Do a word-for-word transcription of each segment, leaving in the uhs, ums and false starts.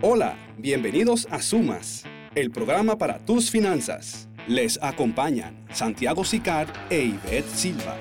Hola, bienvenidos a Sumas, el programa para tus finanzas. Les acompañan Santiago Sicar e Ivette Silva.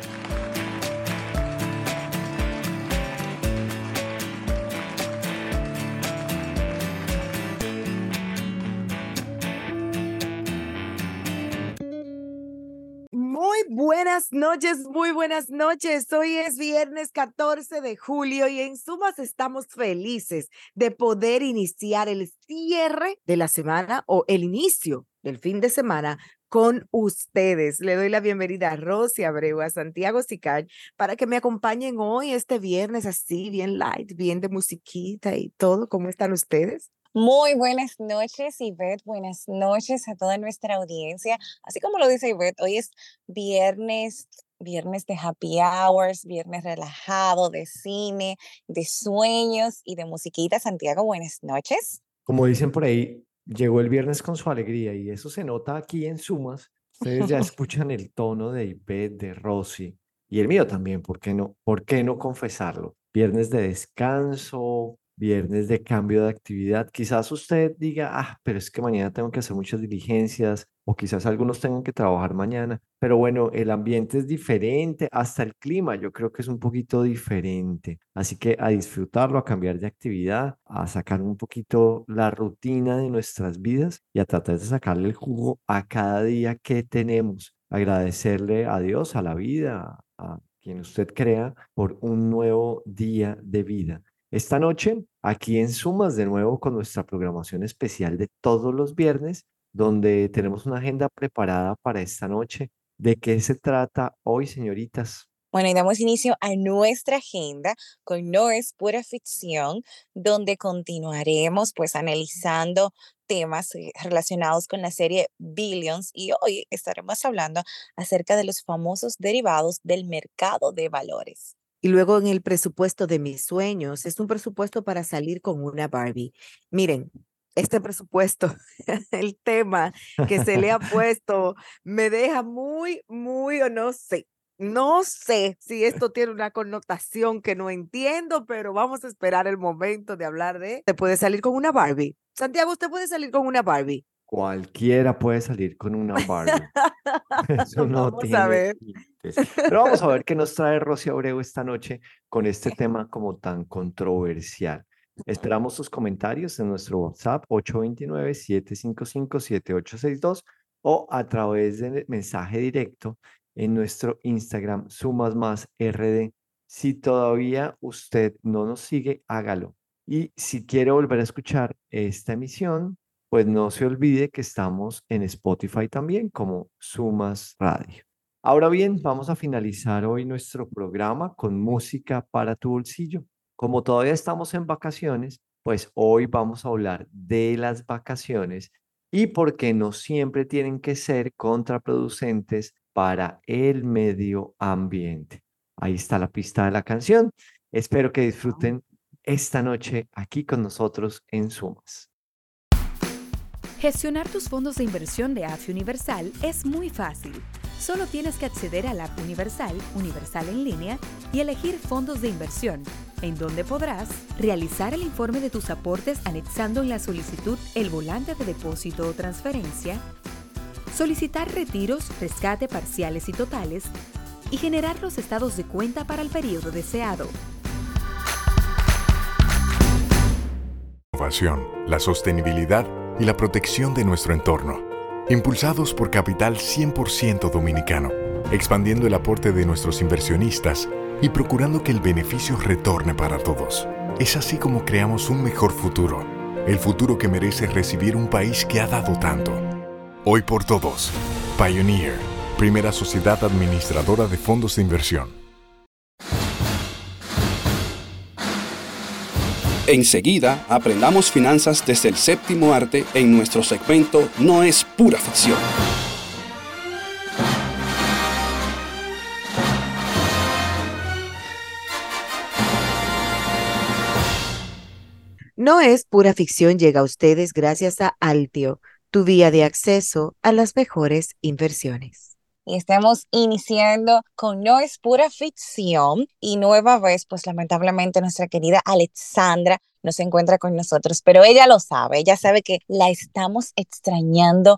Muy buenas noches, muy buenas noches. Hoy es viernes catorce de julio y en Sumas estamos felices de poder iniciar el cierre de la semana o el inicio del fin de semana con ustedes. Le doy la bienvenida a Rosy Abreu, a Santiago Sicar, para que me acompañen hoy este viernes así, bien light, bien de musiquita y todo. ¿Cómo están ustedes? Muy buenas noches, Ivette. Buenas noches a toda nuestra audiencia. Así como lo dice Ivette, hoy es viernes, viernes de happy hours, viernes relajado, de cine, de sueños y de musiquita. Santiago, buenas noches. Como dicen por ahí, llegó el viernes con su alegría y eso se nota aquí en Sumas. Ustedes ya escuchan el tono de Ivette, de Rosy y el mío también, ¿por qué no? ¿Por qué no confesarlo? Viernes de descanso, viernes de cambio de actividad. Quizás usted diga, ah, pero es que mañana tengo que hacer muchas diligencias o quizás algunos tengan que trabajar mañana. Pero bueno, el ambiente es diferente, hasta el clima yo creo que es un poquito diferente. Así que a disfrutarlo, a cambiar de actividad, a sacar un poquito la rutina de nuestras vidas y a tratar de sacarle el jugo a cada día que tenemos. Agradecerle a Dios, a la vida, a quien usted crea, por un nuevo día de vida. Esta noche, aquí en Sumas, de nuevo con nuestra programación especial de todos los viernes, donde tenemos una agenda preparada para esta noche. ¿De qué se trata hoy, señoritas? Bueno, y damos inicio a nuestra agenda con No es pura ficción, donde continuaremos pues analizando temas eh, relacionados con la serie Billions y hoy estaremos hablando acerca de los famosos derivados del mercado de valores. Y luego en el presupuesto de mis sueños, es un presupuesto para salir con una Barbie. Miren, este presupuesto, el tema que se le ha puesto, me deja muy, muy, o no sé, no sé si esto tiene una connotación que no entiendo, pero vamos a esperar el momento de hablar de, ¿te puede salir con una Barbie? Santiago, ¿usted puede salir con una Barbie? Cualquiera puede salir con una Barbie. Eso no Vamos a tiene ver. límites. Pero vamos a ver qué nos trae Rosy Abreu esta noche con este tema como tan controversial. Esperamos sus comentarios en nuestro WhatsApp ocho dos nueve, siete cinco cinco, siete ocho seis dos o a través de mensaje directo en nuestro Instagram Sumas Más R D. Si todavía usted no nos sigue, hágalo. Y si quiere volver a escuchar esta emisión, pues no se olvide que estamos en Spotify también como Sumas Radio. Ahora bien, vamos a finalizar hoy nuestro programa con música para tu bolsillo. Como todavía estamos en vacaciones, pues hoy vamos a hablar de las vacaciones y por qué no siempre tienen que ser contraproducentes para el medio ambiente. Ahí está la pista de la canción. Espero que disfruten esta noche aquí con nosotros en Sumas. Gestionar tus fondos de inversión de A F I Universal es muy fácil. Solo tienes que acceder a la App Universal, Universal en línea, y elegir fondos de inversión, en donde podrás realizar el informe de tus aportes anexando en la solicitud el volante de depósito o transferencia, solicitar retiros, rescate parciales y totales, y generar los estados de cuenta para el periodo deseado. Innovación, la sostenibilidad y la protección de nuestro entorno. Impulsados por capital cien por ciento dominicano, expandiendo el aporte de nuestros inversionistas y procurando que el beneficio retorne para todos. Es así como creamos un mejor futuro, el futuro que merece recibir un país que ha dado tanto. Hoy por todos, Pioneer, primera sociedad administradora de fondos de inversión. Enseguida, aprendamos finanzas desde el séptimo arte en nuestro segmento No es pura ficción. No es pura ficción, llega a ustedes gracias a Altio, tu vía de acceso a las mejores inversiones. Y estamos iniciando con No es pura ficción y nueva vez, pues lamentablemente nuestra querida Alexandra no se encuentra con nosotros, pero ella lo sabe, ella sabe que la estamos extrañando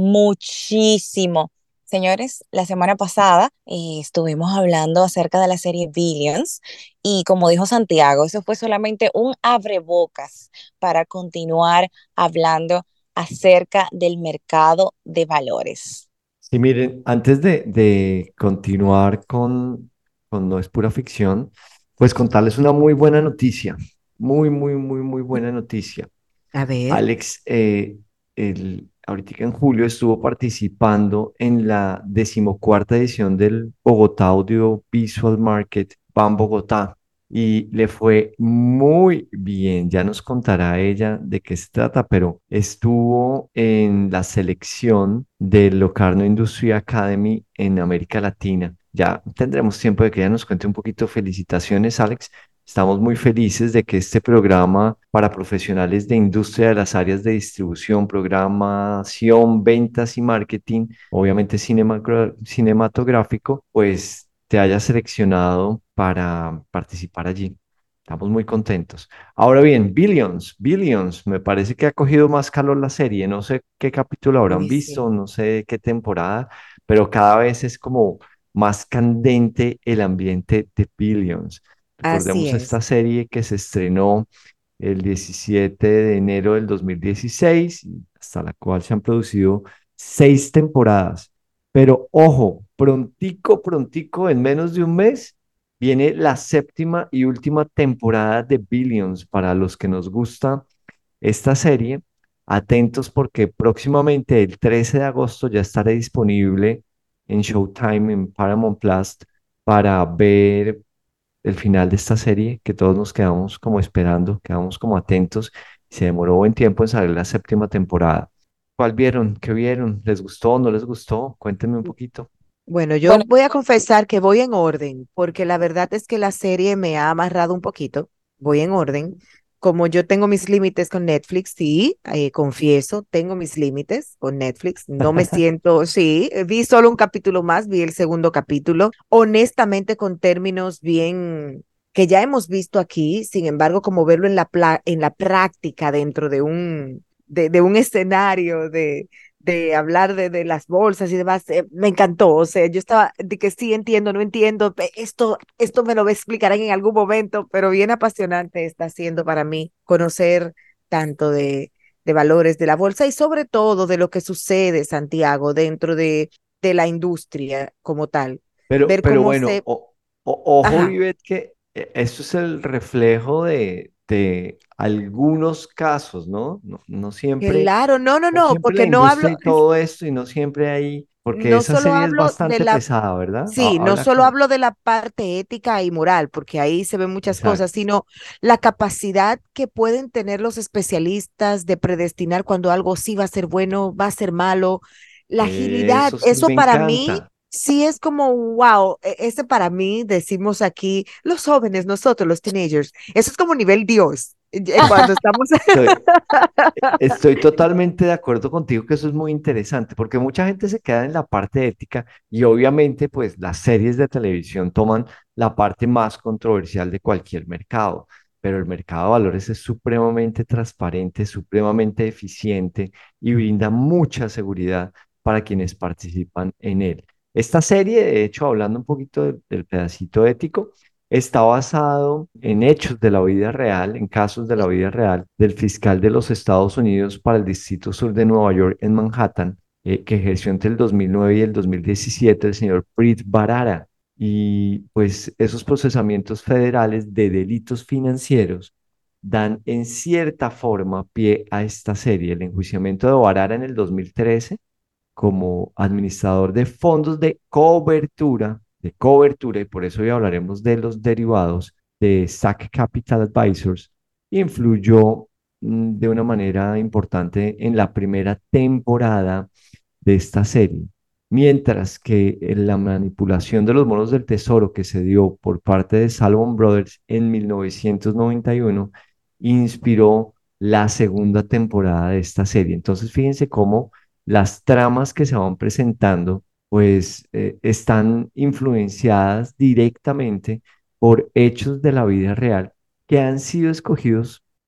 muchísimo. Señores, la semana pasada eh, estuvimos hablando acerca de la serie Billions y como dijo Santiago, eso fue solamente un abrebocas para continuar hablando acerca del mercado de valores. Y miren, antes de, de continuar con, con No es pura ficción, pues contarles una muy buena noticia, muy, muy, muy, muy buena noticia. A ver, Alex, eh, el, ahorita en julio estuvo participando en la decimocuarta edición del Bogotá Audio Visual Market, BAM Bogotá, y le fue muy bien. Ya nos contará ella de qué se trata, pero estuvo en la selección del Locarno Industry Academy en América Latina. Ya tendremos tiempo de que ella nos cuente un poquito. Felicitaciones, Alex. Estamos muy felices de que este programa para profesionales de industria de las áreas de distribución, programación, ventas y marketing, obviamente cinemagra- cinematográfico, pues te haya seleccionado para participar allí. Estamos muy contentos. Ahora bien, Billions, Billions, me parece que ha cogido más calor la serie. No sé qué capítulo habrán uy, sí. visto, no sé qué temporada, pero cada vez es como más candente el ambiente de Billions. Así Recordemos es. esta serie que se estrenó el diecisiete de enero del dos mil dieciséis, y hasta la cual se han producido seis temporadas. Pero ojo, prontico, prontico, en menos de un mes, viene la séptima y última temporada de Billions. Para los que nos gusta esta serie, atentos porque próximamente, el trece de agosto, ya estará disponible en Showtime, en Paramount Plus, para ver el final de esta serie que todos nos quedamos como esperando, quedamos como atentos. Se demoró buen tiempo en salir la séptima temporada. ¿Cuál vieron? ¿Qué vieron? ¿Les gustó? ¿No les gustó? Cuéntenme un poquito. Bueno, yo Bueno, voy a confesar que voy en orden, porque la verdad es que la serie me ha amarrado un poquito. Voy en orden. Como yo tengo mis límites con Netflix, sí, eh, confieso, tengo mis límites con Netflix. No me siento, sí, eh, vi solo un capítulo más, vi el segundo capítulo, honestamente con términos bien que ya hemos visto aquí, sin embargo, como verlo en la, pla- en la práctica dentro de un, de, de un escenario de de hablar de, de las bolsas y demás, eh, me encantó. O sea, yo estaba de que sí entiendo, no entiendo, pe- esto, esto me lo explicarán en algún momento, pero bien apasionante está siendo para mí conocer tanto de, de valores de la bolsa y sobre todo de lo que sucede, Santiago, dentro de, de la industria como tal. Pero, Ver pero cómo bueno, se, o- o- ojo, ajá, Ivette, que eh, esto es el reflejo de, de algunos casos, ¿no? No, no siempre, claro, no, no, no no, siempre la porque no hablo, industria y todo esto, y no siempre hay, porque no esa solo serie es hablo de bastante la. pesada, ¿verdad? Ha- Sí, no Habla solo como, hablo de la parte ética y moral, porque ahí se ven muchas cosas, exacto. sino la capacidad que pueden tener los especialistas de predestinar cuando algo sí va a ser bueno, va a ser malo, la agilidad, Eso sí eso me para mí encanta. sí es como, wow, e- ese para mí, decimos aquí, los jóvenes, nosotros, los teenagers, eso es como nivel Dios, eh, cuando estamos. Estoy, Estoy totalmente de acuerdo contigo que eso es muy interesante, porque mucha gente se queda en la parte ética y obviamente pues las series de televisión toman la parte más controversial de cualquier mercado, pero el mercado de valores es supremamente transparente, supremamente eficiente y brinda mucha seguridad para quienes participan en él. Esta serie, de hecho, hablando un poquito de- del pedacito ético, está basado en hechos de la vida real, en casos de la vida real del fiscal de los Estados Unidos para el Distrito Sur de Nueva York en Manhattan, eh, que ejerció entre el dos mil nueve y el dos mil diecisiete, el señor Preet Bharara. Y pues esos procesamientos federales de delitos financieros dan en cierta forma pie a esta serie. El enjuiciamiento de Bharara en el dos mil trece como administrador de fondos de cobertura, de cobertura, y por eso hoy hablaremos de los derivados de Stack Capital Advisors, influyó mm, de una manera importante en la primera temporada de esta serie. Mientras que en la manipulación de los bonos del tesoro que se dio por parte de Salomon Brothers en mil novecientos noventa y uno inspiró la segunda temporada de esta serie. Entonces, fíjense cómo las tramas que se van presentando, pues eh, están influenciadas directamente por hechos de la vida real que han sido escogidos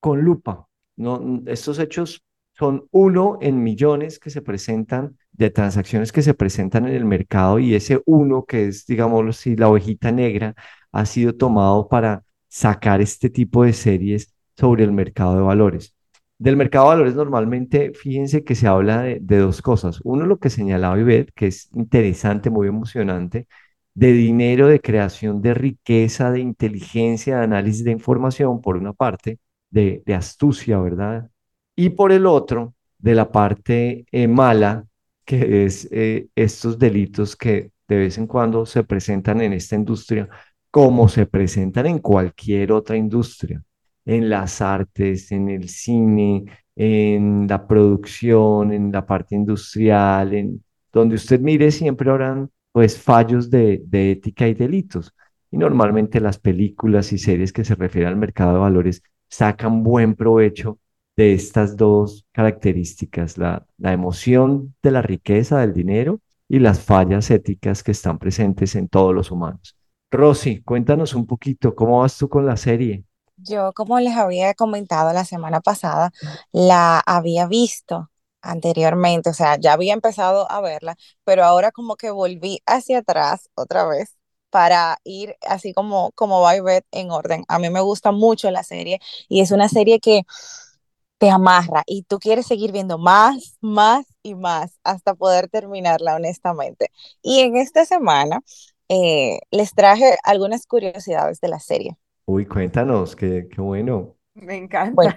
con lupa. No, n- estos hechos son uno en millones que se presentan, de transacciones que se presentan en el mercado, y ese uno que es, digámoslo así, la ovejita negra, ha sido tomado para sacar este tipo de series sobre el mercado de valores. Del mercado de valores normalmente, fíjense que se habla de, de dos cosas. Uno, lo que señalaba Ivette, que es interesante, muy emocionante, de dinero, de creación de riqueza, de inteligencia, de análisis de información, por una parte, de, de astucia, ¿verdad? Y por el otro, de la parte eh, mala, que es eh, estos delitos que de vez en cuando se presentan en esta industria, como se presentan en cualquier otra industria, en las artes, en el cine, en la producción, en la parte industrial, en donde usted mire, siempre habrán pues fallos de, de ética y delitos. Y normalmente las películas y series que se refieren al mercado de valores sacan buen provecho de estas dos características, la, la emoción de la riqueza, del dinero, y las fallas éticas que están presentes en todos los humanos. Rosy, cuéntanos un poquito, ¿cómo vas tú con la serie? Yo, como les había comentado la semana pasada, la había visto anteriormente, o sea, ya había empezado a verla, pero ahora como que volví hacia atrás otra vez para ir así como, como va Ivette en orden. A mí me gusta mucho la serie y es una serie que te amarra y tú quieres seguir viendo más, más y más hasta poder terminarla, honestamente. Y en esta semana eh, les traje algunas curiosidades de la serie. Uy, cuéntanos, qué, qué bueno. Me Bueno, encanta.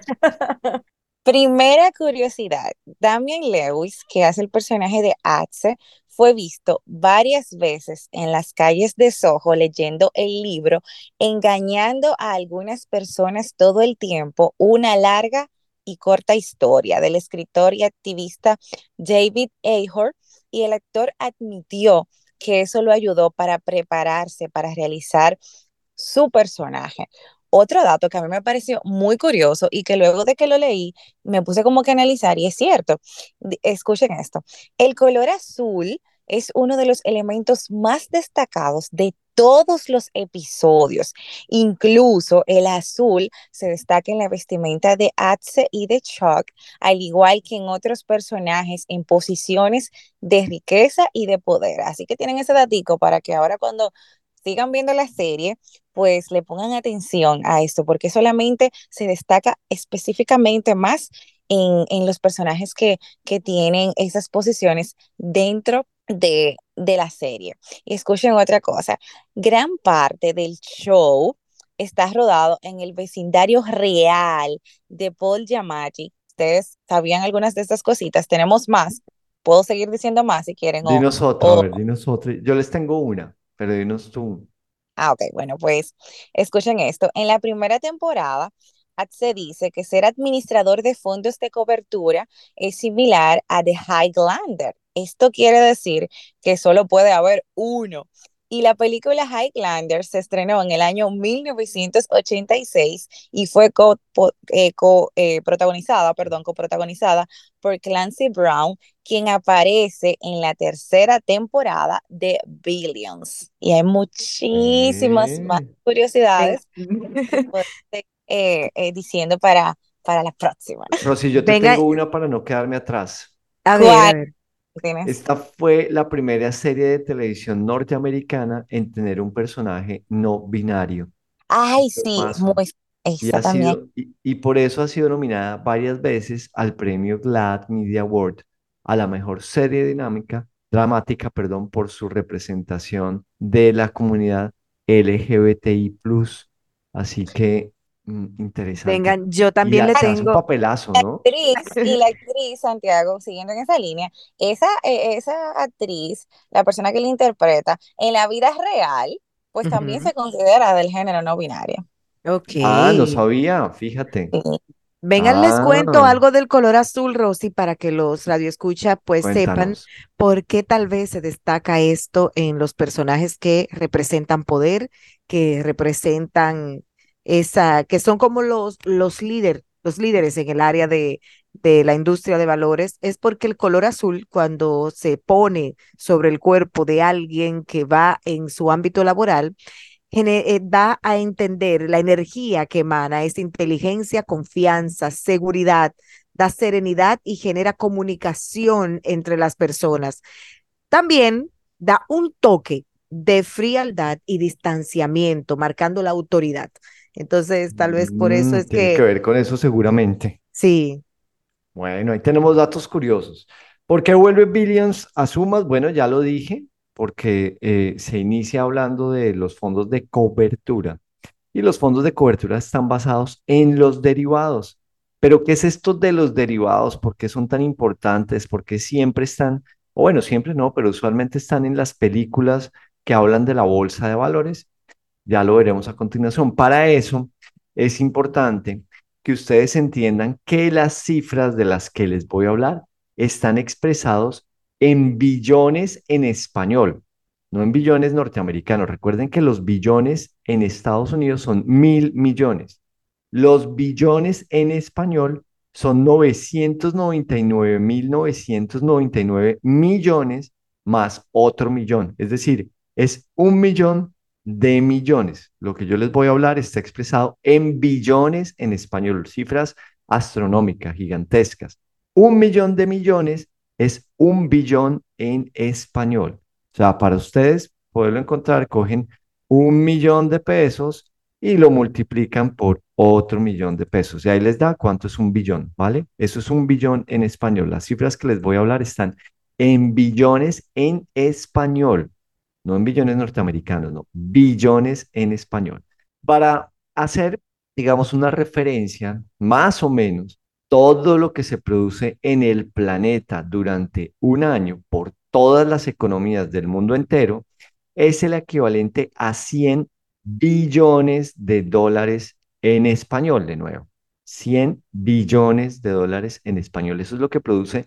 primera curiosidad, Damian Lewis, que hace el personaje de Atze, fue visto varias veces en las calles de Soho leyendo el libro, engañando a algunas personas todo el tiempo, una larga y corta historia del escritor y activista David Ayhor, y el actor admitió que eso lo ayudó para prepararse para realizar su personaje. Otro dato que a mí me pareció muy curioso y que luego de que lo leí me puse como que a analizar y es cierto. Di- Escuchen esto. El color azul es uno de los elementos más destacados de todos los episodios. Incluso el azul se destaca en la vestimenta de Atze y de Chuck, al igual que en otros personajes en posiciones de riqueza y de poder. Así que tienen ese datico para que ahora cuando sigan viendo la serie, pues le pongan atención a esto, porque solamente se destaca específicamente más en, en los personajes que, que tienen esas posiciones dentro de, de la serie. Y escuchen otra cosa, gran parte del show está rodado en el vecindario real de Paul Giamatti. Ustedes sabían algunas de estas cositas, tenemos más. Puedo seguir diciendo más si quieren o, Dinos otra, a o ver, dinos otra. Yo les tengo una, pero dinos tú. Ah, ok, bueno, pues escuchen esto. En la primera temporada, Ad se dice que ser administrador de fondos de cobertura es similar a The Highlander. Esto quiere decir que solo puede haber uno. Y la película Highlander se estrenó en el año mil novecientos ochenta y seis y fue co- po- eh, co- eh, protagonizada, perdón, coprotagonizada por Clancy Brown, quien aparece en la tercera temporada de Billions. Y hay muchísimas más Eh, curiosidades Ven- que puedo seguir eh, eh, diciendo para, para la próxima. Rosy, yo te Venga, tengo una para no quedarme atrás. a ver, a ¿Cuál ver. tienes? Esta fue la primera serie de televisión norteamericana en tener un personaje no binario. Ay, ¿Qué sí, pasó? muy, Y esa ha también. sido, y, y por eso ha sido nominada varias veces al premio GLAAD Media Award a la mejor serie dinámica, dramática, perdón, por su representación de la comunidad L G B T I plus. Así que, mm, interesante. Vengan, yo Y también le hace, hace un tengo. papelazo, ¿no? Actriz y la actriz Santiago, siguiendo en esa línea, esa, eh, esa actriz, la persona que la interpreta, en la vida real, pues también Ujú. se considera del género no binario. Ok. Ah, no sabía, fíjate. Sí. Vengan, les cuento Ah, algo del color azul, Rosy, para que los radioescucha pues sepan cuéntanos. por qué tal vez se destaca esto en los personajes que representan poder, que representan esa, que son como los, los líderes, los líderes en el área de, de la industria de valores, es porque el color azul, cuando se pone sobre el cuerpo de alguien que va en su ámbito laboral, gene- eh, da a entender la energía que emana, es inteligencia, confianza, seguridad, da serenidad y genera comunicación entre las personas. También da un toque de frialdad y distanciamiento, marcando la autoridad. Entonces, tal vez por eso Mm, es tiene que que ver con eso seguramente. sí, Bueno, ahí tenemos datos curiosos. ¿Por qué vuelve Billions a sumas? Bueno, ya lo dije, porque eh, se inicia hablando de los fondos de cobertura. Y los fondos de cobertura están basados en los derivados. Pero, ¿qué es esto de los derivados? ¿Por qué son tan importantes? ¿Por qué siempre están, o bueno, siempre no, pero usualmente están en las películas que hablan de la bolsa de valores? Ya lo veremos a continuación. Para eso es importante que ustedes entiendan que las cifras de las que les voy a hablar están expresados en billones en español, no en billones norteamericanos. Recuerden que los billones en Estados Unidos son mil millones. Los billones en español son novecientos noventa y nueve mil novecientos noventa y nueve millones más otro millón. Es decir, es un millón de millones. Lo que yo les voy a hablar está expresado en billones en español, cifras astronómicas, gigantescas. Un millón de millones es un billón en español. O sea, para ustedes poderlo encontrar, cogen un millón de pesos y lo multiplican por otro millón de pesos. Y ahí les da cuánto es un billón, ¿vale? Eso es un billón en español. Las cifras que les voy a hablar están en billones en español, no en billones norteamericanos, no, billones en español. Para hacer, digamos, una referencia, más o menos, todo lo que se produce en el planeta durante un año por todas las economías del mundo entero es el equivalente a cien billones de dólares en español, de nuevo. Cien billones de dólares en español. Eso es lo que produce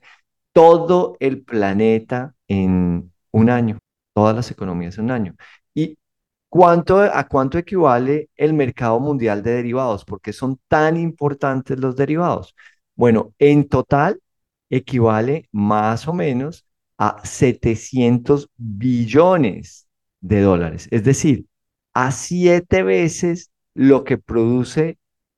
todo el planeta en un año, todas las economías en un año. ¿Y cuánto, a cuánto equivale el mercado mundial de derivados? ¿Por qué son tan importantes los derivados? Bueno, en total equivale más o menos a setecientos billones de dólares, es decir, a siete veces lo que produce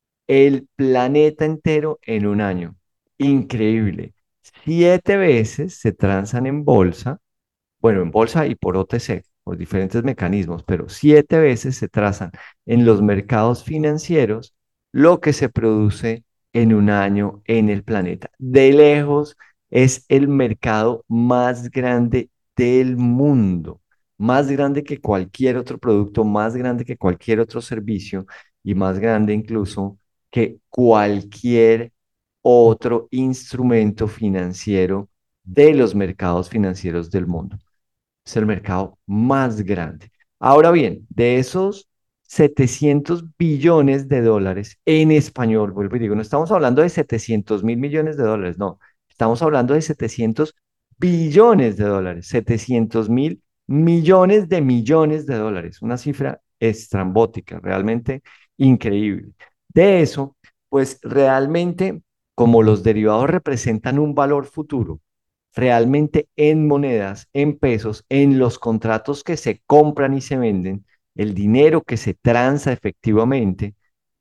el planeta entero en un año. Increíble. Siete veces se transan en bolsa, bueno, en bolsa y por O T C, por diferentes mecanismos, pero siete veces se trazan en los mercados financieros lo que se produce en un año en el planeta. De lejos es el mercado más grande del mundo, más grande que cualquier otro producto, más grande que cualquier otro servicio y más grande incluso que cualquier otro instrumento financiero de los mercados financieros del mundo. Es el mercado más grande. Ahora bien, de esos setecientos billones de dólares en español, vuelvo y digo, no estamos hablando de setecientos mil millones de dólares, no, estamos hablando de setecientos billones de dólares, setecientos mil millones de millones de dólares, una cifra estrambótica, realmente increíble. De eso, pues realmente, como los derivados representan un valor futuro, realmente en monedas, en pesos, en los contratos que se compran y se venden, el dinero que se transa efectivamente,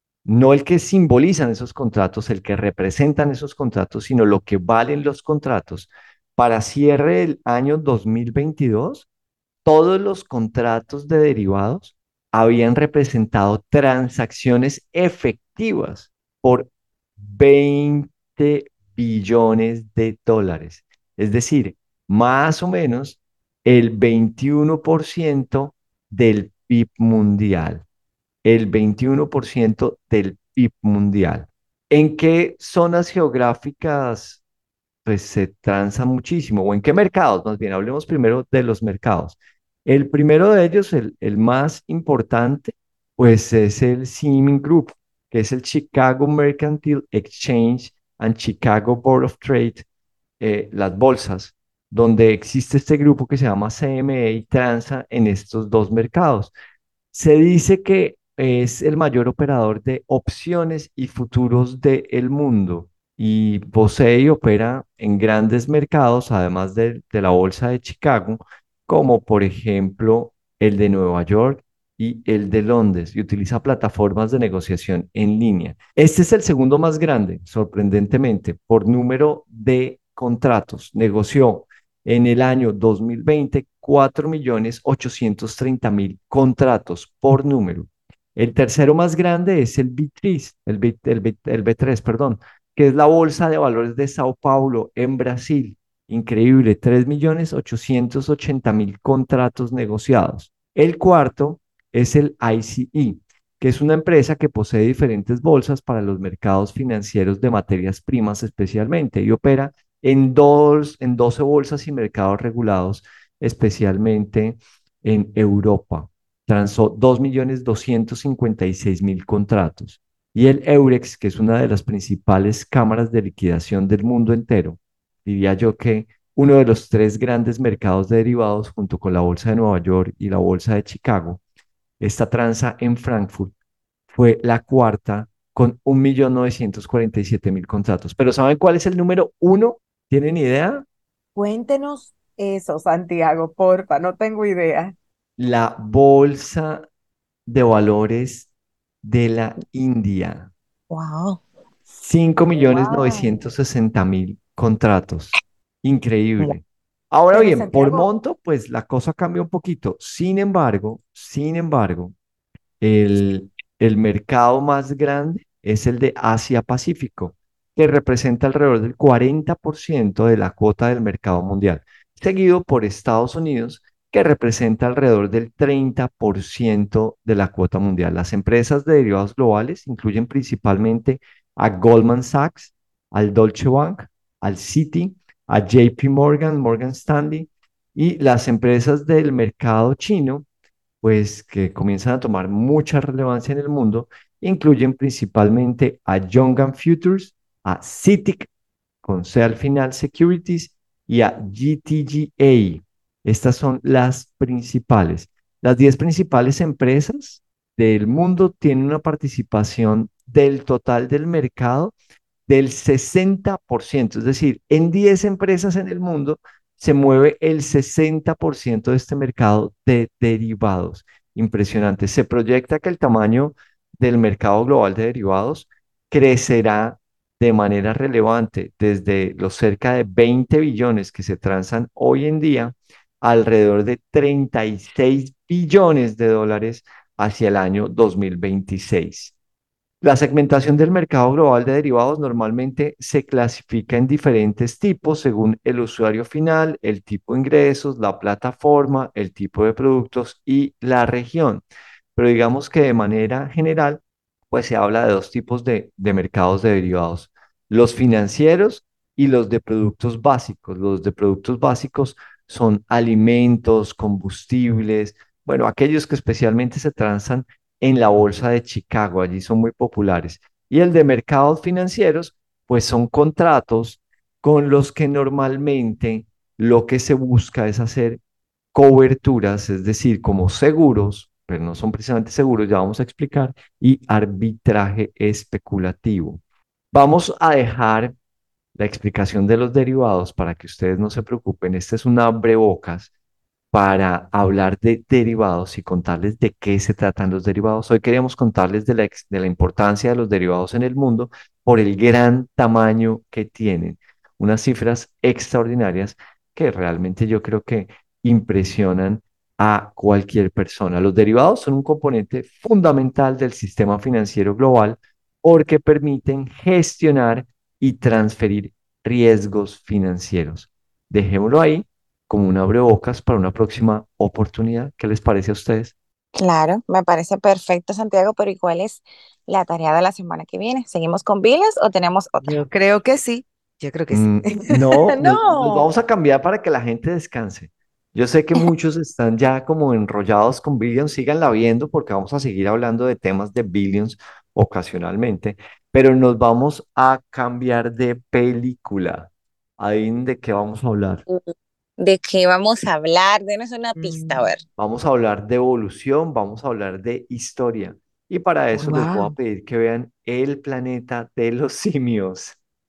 no el que simbolizan esos contratos, el que representan esos contratos, sino lo que valen los contratos. Para cierre del año dos mil veintidós, todos los contratos de derivados habían representado transacciones efectivas por veinte billones de dólares. Es decir, más o menos el veintiuno por ciento del P I B mundial. El veintiuno por ciento del P I B mundial. ¿En qué zonas geográficas pues se transa muchísimo? ¿O en qué mercados? Más bien, hablemos primero de los mercados. El primero de ellos, el, el más importante, pues es el Siemens Group, que es el Chicago Mercantile Exchange and Chicago Board of Trade, eh, las bolsas, donde existe este grupo que se llama C M E y transa en estos dos mercados. Se dice que es el mayor operador de opciones y futuros del mundo y posee y opera en grandes mercados, además de, de la bolsa de Chicago, como por ejemplo el de Nueva York y el de Londres y utiliza plataformas de negociación en línea. Este es el segundo más grande, sorprendentemente, por número de contratos. Negoció en el año dos mil veinte cuatro millones ochocientos treinta mil contratos por número. El tercero más grande es el B tres, el, B, el, B, el B tres, perdón, que es la Bolsa de Valores de Sao Paulo en Brasil. Increíble, tres millones ochocientos ochenta mil contratos negociados. El cuarto es el I C E, que es una empresa que posee diferentes bolsas para los mercados financieros de materias primas especialmente y opera en, dos, en doce bolsas y mercados regulados, especialmente en Europa. Transó dos millones doscientos cincuenta y seis mil contratos. Y el Eurex, que es una de las principales cámaras de liquidación del mundo entero, diría yo que uno de los tres grandes mercados de derivados junto con la Bolsa de Nueva York y la Bolsa de Chicago, esta tranza en Frankfurt fue la cuarta con un millón novecientos cuarenta y siete mil contratos. Pero ¿saben cuál es el número uno? ¿Tienen idea? Cuéntenos eso, Santiago, porfa, no tengo idea. La Bolsa de Valores de la India. Wow. cinco millones Wow. novecientos sesenta mil contratos. Increíble. Ahora Pero bien, por Santiago, monto, pues la cosa cambia un poquito. Sin embargo, sin embargo, el, el mercado más grande es el de Asia-Pacífico, que representa alrededor del cuarenta por ciento de la cuota del mercado mundial, seguido por Estados Unidos, que representa alrededor del treinta por ciento de la cuota mundial. Las empresas de derivados globales incluyen principalmente a Goldman Sachs, al Deutsche Bank, al Citi, a J P Morgan, Morgan Stanley, y las empresas del mercado chino pues que comienzan a tomar mucha relevancia en el mundo, incluyen principalmente a Yongan Futures, a CITIC con C al final Securities y a G T G A. Estas son las principales. Las diez principales empresas del mundo tienen una participación del total del mercado del sesenta por ciento, es decir, en diez empresas en el mundo se mueve el sesenta por ciento de este mercado de derivados. Impresionante. Se proyecta que el tamaño del mercado global de derivados crecerá de manera relevante desde los cerca de veinte billones que se transan hoy en día a alrededor de treinta y seis billones de dólares hacia el año dos mil veintiséis. La segmentación del mercado global de derivados normalmente se clasifica en diferentes tipos según el usuario final, el tipo de ingresos, la plataforma, el tipo de productos y la región. Pero digamos que de manera general, pues se habla de dos tipos de, de mercados de derivados, los financieros y los de productos básicos. Los de productos básicos son alimentos, combustibles, bueno, aquellos que especialmente se transan en la bolsa de Chicago, allí son muy populares. Y el de mercados financieros, pues son contratos con los que normalmente lo que se busca es hacer coberturas, es decir, como seguros, pero no son precisamente seguros, ya vamos a explicar, y arbitraje especulativo. Vamos a dejar la explicación de los derivados para que ustedes no se preocupen. Este es un abrebocas para hablar de derivados y contarles de qué se tratan los derivados. Hoy queríamos contarles de la, ex- de la importancia de los derivados en el mundo por el gran tamaño que tienen, unas cifras extraordinarias que realmente yo creo que impresionan a cualquier persona. Los derivados son un componente fundamental del sistema financiero global porque permiten gestionar y transferir riesgos financieros. Dejémoslo ahí como un abrebocas para una próxima oportunidad. ¿Qué les parece a ustedes? Claro, me parece perfecto, Santiago, pero ¿y cuál es la tarea de la semana que viene? ¿Seguimos con Viles o tenemos otra? yo creo que sí, yo creo que sí. Mm, no, nos, nos vamos a No. cambiar para que la gente descanse. Yo sé que muchos están ya como enrollados con Billions, síganla viendo porque vamos a seguir hablando de temas de Billions ocasionalmente, pero nos vamos a cambiar de película. Adivinen de qué vamos a hablar. Mm, ¿De qué vamos a hablar? Denos una pista, a Mm, ver. Vamos a hablar de evolución, vamos a hablar de historia. Y para eso les voy a wow. pedir que vean El planeta de los simios.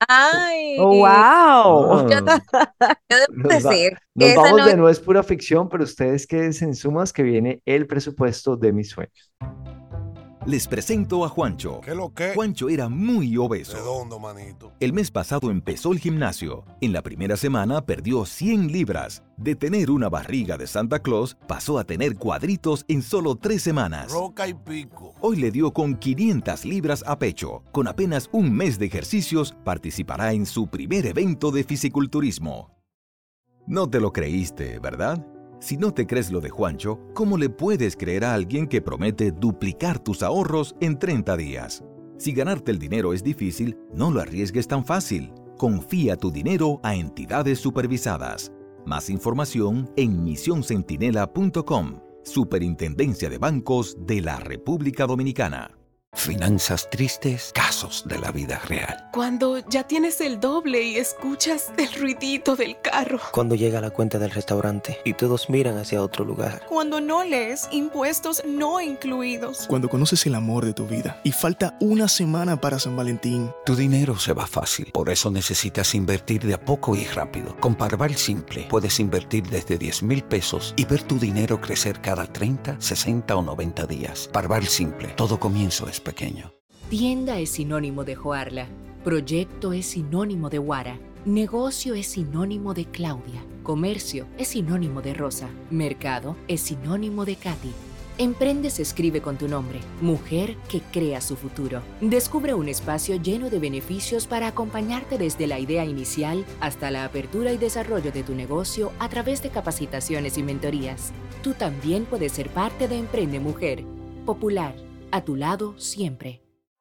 Ay, Oh, wow. yo, Ah, yo debo nos va- decir nos que esa vamos no de es. no es pura ficción, pero ustedes quédense en Sumas que viene el presupuesto de mis sueños. Les presento a Juancho. ¿Qué lo que? Juancho era muy obeso. Redondo, manito. El mes pasado empezó el gimnasio. En la primera semana perdió cien libras. De tener una barriga de Santa Claus, pasó a tener cuadritos en solo tres semanas. Roca y pico. Hoy le dio con quinientas libras a pecho. Con apenas un mes de ejercicios, participará en su primer evento de fisiculturismo. No te lo creíste, ¿verdad? Si no te crees lo de Juancho, ¿cómo le puedes creer a alguien que promete duplicar tus ahorros en treinta días? Si ganarte el dinero es difícil, no lo arriesgues tan fácil. Confía tu dinero a entidades supervisadas. Más información en misión centinela punto com, Superintendencia de Bancos de la República Dominicana. Finanzas tristes, casos de la vida real. Cuando ya tienes el doble y escuchas el ruidito del carro. Cuando llega la cuenta del restaurante y todos miran hacia otro lugar. Cuando no lees impuestos no incluidos. Cuando conoces el amor de tu vida y falta una semana para San Valentín. Tu dinero se va fácil, por eso necesitas invertir de a poco y rápido. Con Parval Simple puedes invertir desde diez mil pesos y ver tu dinero crecer cada treinta, sesenta o noventa días. Parval Simple, todo comienzo es pequeño. Tienda es sinónimo de Joarla, proyecto es sinónimo de Guara, negocio es sinónimo de Claudia, comercio es sinónimo de Rosa, mercado es sinónimo de Katy. Emprende se escribe con tu nombre, mujer que crea su futuro. Descubre un espacio lleno de beneficios para acompañarte desde la idea inicial hasta la apertura y desarrollo de tu negocio a través de capacitaciones y mentorías. Tú también puedes ser parte de Emprende Mujer. Popular. A tu lado siempre.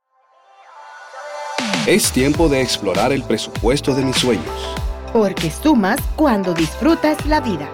Es tiempo de explorar el presupuesto de mis sueños. Porque sumas cuando disfrutas la vida.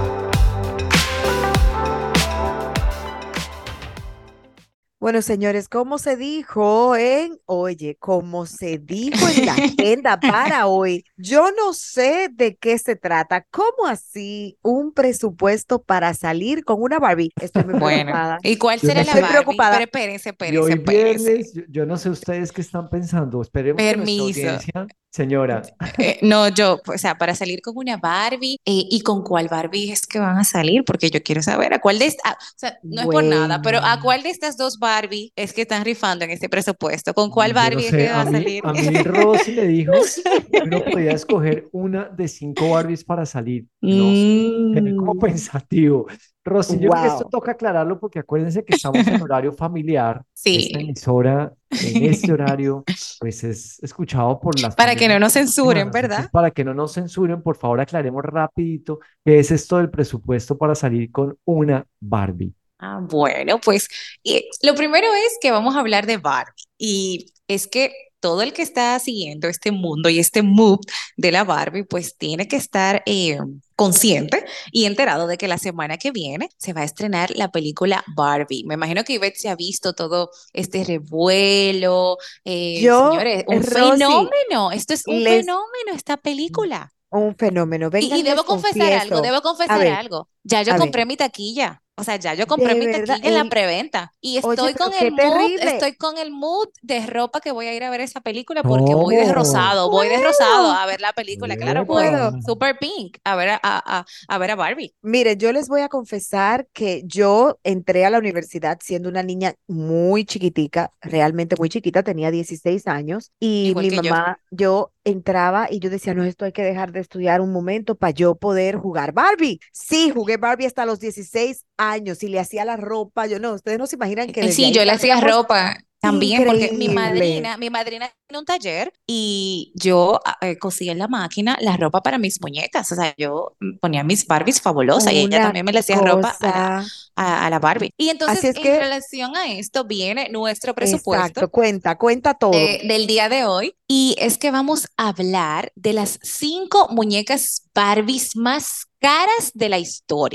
Bueno, señores, como se dijo en, oye, como se dijo en la agenda para hoy, yo no sé de qué se trata. ¿Cómo así un presupuesto para salir con una Barbie? Estoy muy Bueno, preocupada. ¿y cuál Yo será no la sé. Barbie? preocupada. Pero espérense, Y espérense, hoy espérense. viernes, yo, yo no sé ustedes qué están pensando. Esperemos que nuestra Permiso. audiencia, señora, Eh, no, yo, o sea, para salir con una Barbie, eh, ¿y con cuál Barbie es que van a salir? Porque yo quiero saber a cuál de estas, o sea, no es por nada, pero ¿a Bueno. cuál de estas dos Barbie es que están rifando en este presupuesto? ¿Con cuál yo no Barbie es sé, que va a a mí, salir? a mí Rosy me dijo que uno podía escoger una de cinco Barbies para salir. No sé, quedé como Mm, pensativo. Rosy, yo creo que esto Wow. toca aclararlo porque acuérdense que estamos en horario familiar. Esta sí, emisora en este horario, pues es escuchado por las para que no familias nos censuren, dominicanas. Entonces, ¿verdad? para que no nos censuren, por favor, aclaremos rapidito qué es esto del presupuesto para salir con una Barbie. Ah, bueno, pues y lo primero es que vamos a hablar de Barbie y es que todo el que está siguiendo este mundo y este mood de la Barbie, pues tiene que estar eh, consciente y enterado de que la semana que viene se va a estrenar la película Barbie. Me imagino que Ivette se ha visto todo este revuelo. Eh, Yo, señores, un Rosy, fenómeno. Esto es un les fenómeno, esta película. un fenómeno. Y, Vengan, y les debo confesar algo, confieso. debo A confesar ver, algo. Ya yo a compré ver. mi taquilla. O sea, ya yo compré De mi verdad, taquilla en la el, preventa. Y oye, estoy pero con qué el mood, terrible. estoy con el mood de ropa que voy a ir a ver esa película porque voy de ¿Cómo? rosado, voy de rosado a ver la película. Claro, No voy puedo. Epa. super pink a ver a, a, a, a ver a Barbie. Mire, yo les voy a confesar que yo entré a la universidad siendo una niña muy chiquitica, realmente muy chiquita, tenía dieciséis años, y Igual mi que yo. mamá, yo entraba y yo decía, no, esto hay que dejar de estudiar un momento para yo poder jugar Barbie. Sí, jugué Barbie hasta los dieciséis años y le hacía la ropa, yo no, ustedes no se imaginan que Eh, desde Sí, ahí yo le hacía salíamos ropa también porque mi increíble. madrina, mi madrina tiene un taller y yo ah, eh, cosía en la máquina la ropa para mis muñecas. O sea, yo mm, ponía mis Barbies fabulosas y ella Una también me le hacía ropa a la, cosa. a, a la Barbie. Y entonces, Así es en que, relación a esto, viene nuestro presupuesto exacto, cuenta, cuenta todo. de- del día de hoy. Y es que vamos a hablar de las cinco muñecas Barbies más caras de la historia.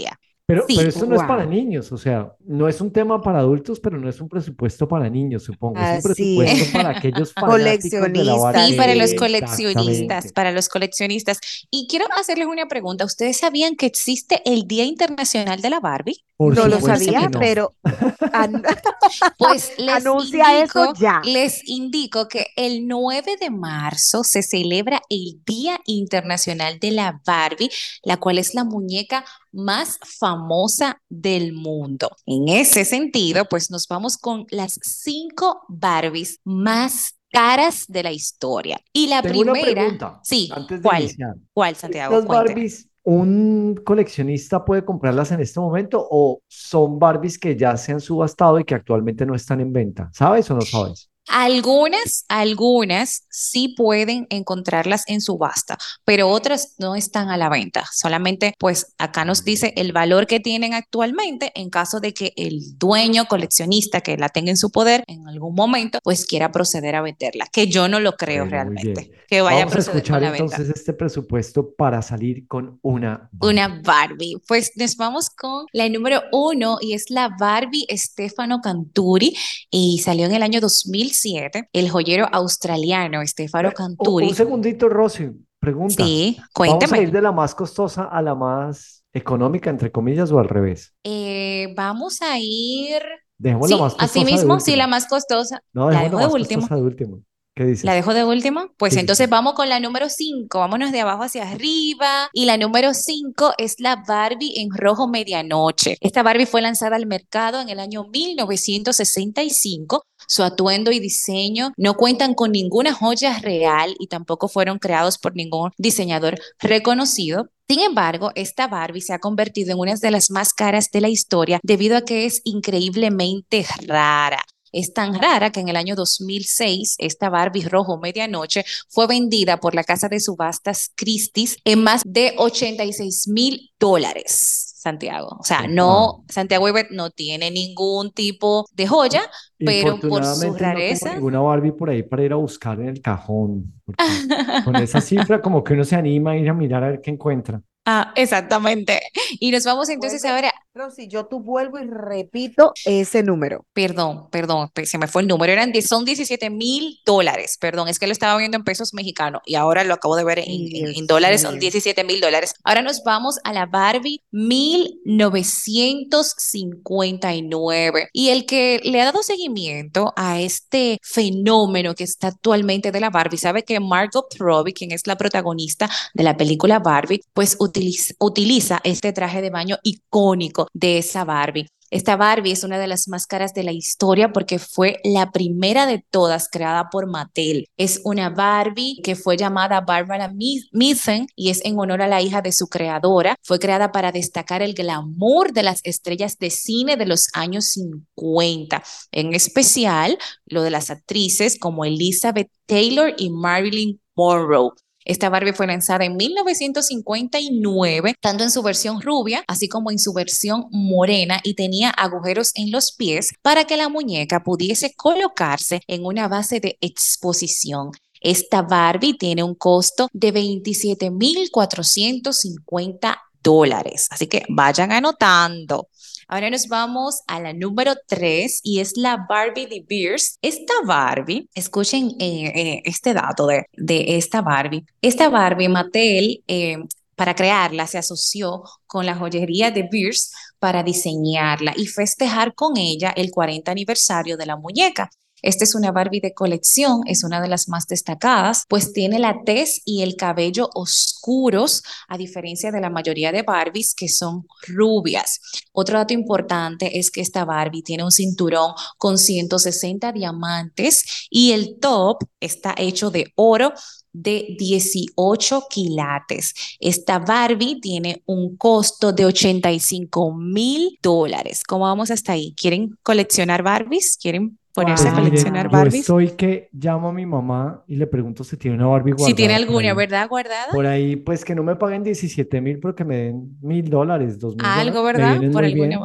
Pero, pero Sí, esto no es para Wow. niños, o sea, no es un tema para adultos, pero no es un presupuesto para niños, supongo. Es un Así presupuesto es. para aquellos fanáticos de la Barbie. Sí, Coleccionistas, para los sí. coleccionistas, Exactamente. para los coleccionistas. Y quiero hacerles una pregunta. ¿Ustedes sabían que existe el Día Internacional de la Barbie? Por No lo ¿Tenían supuesto que sabía, conocimiento? no. pero an- Pues les anuncia eso indico, ya. les indico que el nueve de marzo se celebra el Día Internacional de la Barbie, la cual es la muñeca más famosa del mundo. En ese sentido, pues nos vamos con las cinco Barbies más caras de la historia. Y la Tengo una primera, pregunta sí, antes de ¿cuál? iniciar. ¿Cuál, Santiago? ¿Estas Cuénteme. Barbies, un coleccionista puede comprarlas en este momento o son Barbies que ya se han subastado y que actualmente no están en venta? ¿Sabes o no sabes? Algunas, algunas sí pueden encontrarlas en subasta, pero otras no están a la venta. Solamente, pues acá nos dice el valor que tienen actualmente en caso de que el dueño coleccionista que la tenga en su poder en algún momento, pues quiera proceder a venderla, que yo no lo creo Bueno, muy bien. realmente, que vaya a Vamos a proceder con escuchar la venta. entonces este presupuesto para salir con una Una Barbie. Barbie. Pues nos vamos con la número uno y es la Barbie Stefano Canturi y salió en el año dos mil siete. El joyero australiano Stefano Ve, u- Un Canturi. segundito, Rosy. Pregunta. Sí, ¿Vamos a ir cuéntame. de la más costosa a la más económica, entre comillas, o al revés? Eh, vamos a ir. Dejemos la Sí, más así costosa de mismo, sí, la último. más costosa. No, La dejemos la dejo de más último. costosa de último. ¿Qué ¿La dices? dejo de último? Pues Sí, sí, entonces sí. vamos con la número cinco. Vámonos de abajo hacia arriba. Y la número cinco es la Barbie en rojo medianoche. Esta Barbie fue lanzada al mercado en el año mil novecientos sesenta y cinco. Su atuendo y diseño no cuentan con ninguna joya real y tampoco fueron creados por ningún diseñador reconocido. Sin embargo, esta Barbie se ha convertido en una de las más caras de la historia debido a que es increíblemente rara. Es tan rara que en el año dos mil seis esta Barbie rojo medianoche fue vendida por la casa de subastas Christie's en más de ochenta y seis mil dólares, Santiago. O sea, Opa. no, Santiago Ibet no tiene ningún tipo de joya, pero por su Infortunadamente no tengo rareza. ninguna Barbie por ahí para ir a buscar en el cajón, porque con esa cifra como que uno se anima a ir a mirar a ver qué encuentra. Ah, exactamente. Y nos vamos entonces Vuelve, ahora. Rosy, yo tú vuelvo y repito ese número. Perdón, perdón, pe- se me fue el número, eran die- son diecisiete mil dólares, perdón, es que lo estaba viendo en pesos mexicanos y ahora lo acabo de ver en, Ay, en- en Dios dólares, son mío. diecisiete mil dólares. Ahora nos vamos a la Barbie mil novecientos cincuenta y nueve y el que le ha dado seguimiento a este fenómeno que está actualmente de la Barbie, sabe que Margot Robbie, quien es la protagonista de la película Barbie, pues utiliza, utiliza este traje de baño icónico de esa Barbie. Esta Barbie es una de las más caras de la historia porque fue la primera de todas creada por Mattel. Es una Barbie que fue llamada Barbara Mason y es en honor a la hija de su creadora. Fue creada para destacar el glamour de las estrellas de cine de los años cincuenta, en especial lo de las actrices como Elizabeth Taylor y Marilyn Monroe. Esta Barbie fue lanzada en mil novecientos cincuenta y nueve, tanto en su versión rubia, así como en su versión morena, y tenía agujeros en los pies para que la muñeca pudiese colocarse en una base de exposición. Esta Barbie tiene un costo de veintisiete mil cuatrocientos cincuenta dólares, así que vayan anotando. Ahora nos vamos a la número tres y es la Barbie de Beers. Esta Barbie, escuchen eh, eh, este dato de, de esta Barbie. Esta Barbie, Mattel, eh, para crearla, se asoció con la joyería de Beers para diseñarla y festejar con ella el cuarenta aniversario de la muñeca. Esta es una Barbie de colección, es una de las más destacadas, pues tiene la tez y el cabello oscuros, a diferencia de la mayoría de Barbies que son rubias. Otro dato importante es que esta Barbie tiene un cinturón con ciento sesenta diamantes y el top está hecho de oro de dieciocho quilates. Esta Barbie tiene un costo de ochenta y cinco mil dólares. ¿Cómo vamos hasta ahí? ¿Quieren coleccionar Barbies? ¿Quieren ponerse Pues a mire, coleccionar Wow. yo Barbies? estoy que llamo a mi mamá y le pregunto si tiene una Barbie Si tiene guardada por alguna, ahí. ¿verdad? Guardada. Por ahí, pues que no me paguen diecisiete mil, pero que me den mil dólares, dos mil dólares, Algo, me ¿verdad? vienen Por muy alguna bien. mano.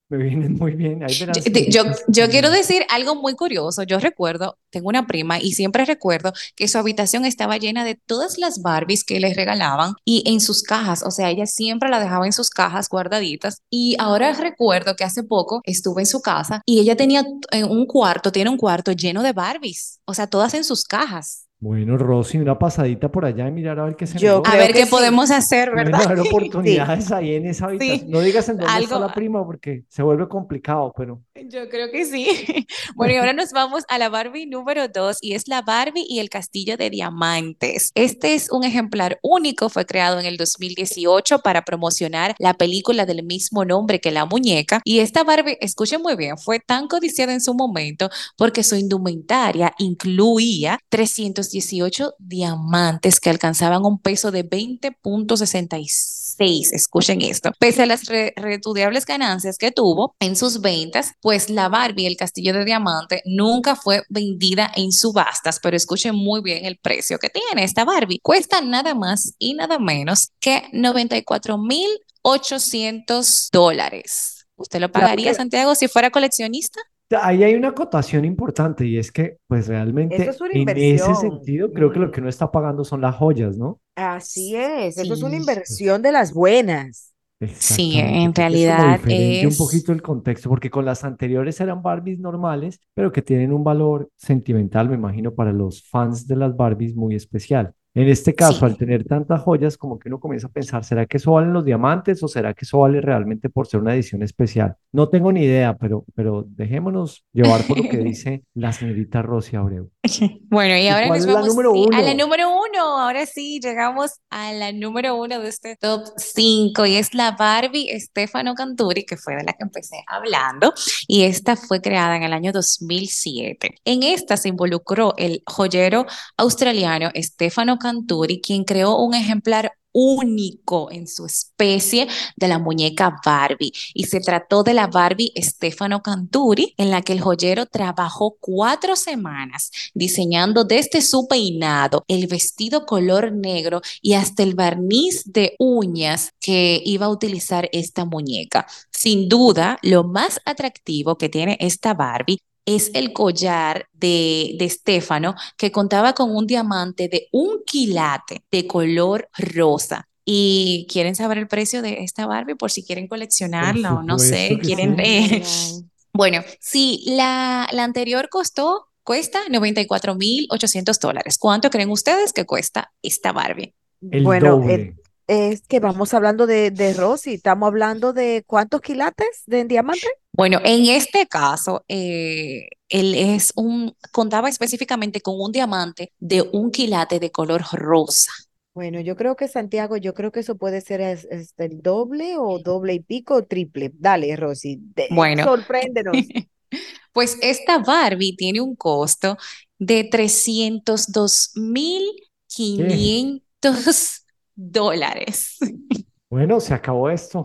me vienen muy bien. Ahí verán, Yo, si de- yo, necesitas- yo quiero decir algo muy curioso. Yo recuerdo, tengo una prima y siempre recuerdo que su habitación estaba llena de todas las Barbies que les regalaban y en sus cajas, o sea, ella siempre la dejaba en sus cajas guardaditas. Y ahora recuerdo que hace poco estuve en su casa y ella tenía eh, un cuarto, tiene un cuarto lleno de Barbies, o sea, todas en sus cajas. Bueno, Rosy, una pasadita por allá y mirar a ver qué se Yo A negocia. creo ver que qué sí. podemos hacer, Pueden ¿verdad? haber Sí, oportunidades ahí en esa habitación. Sí, No digas en dónde está algo, la prima porque se vuelve complicado, pero yo creo que sí. Bueno, y ahora nos vamos a la Barbie número dos y es la Barbie y el Castillo de Diamantes. Este es un ejemplar único, fue creado en el dos mil dieciocho para promocionar la película del mismo nombre que la muñeca. Y esta Barbie, escuchen muy bien, fue tan codiciada en su momento porque su indumentaria incluía trescientos dieciocho diamantes que alcanzaban un peso de veinte punto sesenta y seis. Escuchen esto. Pese a las re- retudiables ganancias que tuvo en sus ventas, pues la Barbie, el Castillo de Diamante, nunca fue vendida en subastas, pero escuchen muy bien el precio que tiene esta Barbie. Cuesta nada más y nada menos que noventa y cuatro mil ochocientos dólares. ¿Usted lo claro pagaría, que Santiago, si fuera coleccionista? ahí hay una acotación importante y es que, pues Eso realmente es una en ese inversión. sentido, creo que lo que uno está pagando son las joyas, ¿no? Así es, eso es una Sí, inversión de las buenas. sí, Exactamente, en creo que es como realidad diferente un es... poquito el contexto, porque con las anteriores eran Barbies normales, pero que tienen un valor sentimental, me imagino, para los fans de las Barbies muy especial. En este caso, al Sí. tener tantas joyas, como que uno comienza a pensar, ¿será que eso valen los diamantes o será que eso vale realmente por ser una edición especial? No tengo ni idea, pero, pero dejémonos llevar por lo que dice la señorita Rosy Abreu. Bueno, y ¿Y ahora cuál nos es la vamos número sí, a la uno? número uno. Ahora sí, llegamos a la número uno de este top cinco y es la Barbie Stefano Canturi, que fue de la que empecé hablando, y esta fue creada en el año dos mil siete. En esta se involucró el joyero australiano Stefano Canturi, quien creó un ejemplar único en su especie de la muñeca Barbie. Y se trató de la Barbie Stefano Canturi, en la que el joyero trabajó cuatro semanas diseñando desde su peinado, el vestido color negro y hasta el barniz de uñas que iba a utilizar esta muñeca. Sin duda, lo más atractivo que tiene esta Barbie es el collar de, de Stefano, que contaba con un diamante de un quilate de color rosa. ¿Y quieren saber el precio de esta Barbie por si quieren Por coleccionarla o no supuesto sé, que quieren... sí. Ay, eh, ay, ay. Bueno, sí, la, la anterior costó, cuesta noventa y cuatro mil ochocientos dólares. ¿Cuánto creen ustedes que cuesta esta Barbie? El Bueno, eh, doble. es que vamos hablando de, de Rosy, estamos hablando de ¿cuántos quilates de diamante? Bueno, en este caso, eh, él es un, contaba específicamente con un diamante de un quilate de color rosa. Bueno, yo creo que Santiago, yo creo que eso puede ser es- es el doble o doble y pico o triple. Dale, Rosy, de- Bueno, sorpréndenos. pues esta Barbie tiene un costo de trescientos dos mil ¿Qué? quinientos dólares. Bueno, se acabó esto.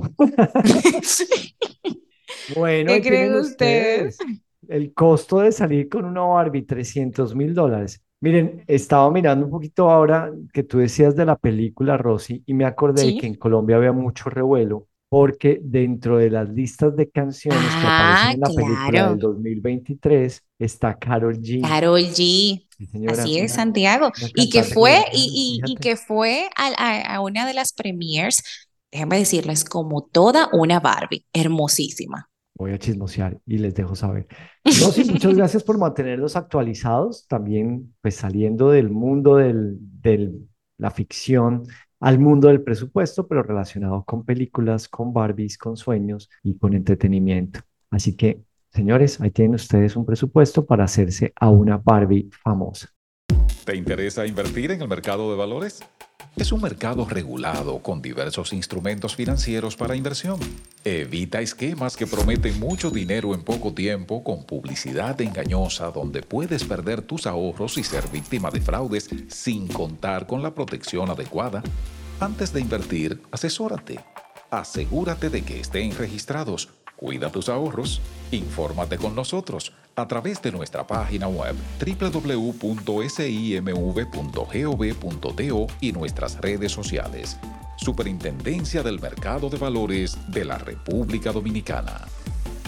Bueno, ¿Qué ahí creen tienen ustedes? ustedes el costo de salir con una Barbie, trescientos mil dólares. Miren, estaba mirando un poquito ahora que tú decías de la película, Rosy, y me acordé que en Sí. Colombia había mucho revuelo porque dentro de las listas de canciones que aparecen Ah, en la película claro. del dos mil veintitrés está Karol G. Karol G. Sí, señora, Así es, una, Santiago. una Y que cantante fue, colombiana, y, y, y fíjate. que fue a, a- a una de las premiers, déjenme decirles, como toda una Barbie, hermosísima. Voy a chismosear y les dejo saber. Rosy, muchas gracias por mantenernos actualizados, también pues saliendo del mundo del, del- la ficción al mundo del presupuesto, pero relacionado con películas, con Barbies, con sueños y con entretenimiento. Así que, señores, ahí tienen ustedes un presupuesto para hacerse a una Barbie famosa. ¿Te interesa invertir en el mercado de valores? Es un mercado regulado con diversos instrumentos financieros para inversión. Evita esquemas que prometen mucho dinero en poco tiempo con publicidad engañosa donde puedes perder tus ahorros y ser víctima de fraudes sin contar con la protección adecuada. Antes de invertir, asesórate. Asegúrate de que estén registrados. Cuida tus ahorros. Infórmate con nosotros a través de nuestra página web doble u doble u doble u punto simv punto gov punto do y nuestras redes sociales. Superintendencia del Mercado de Valores de la República Dominicana.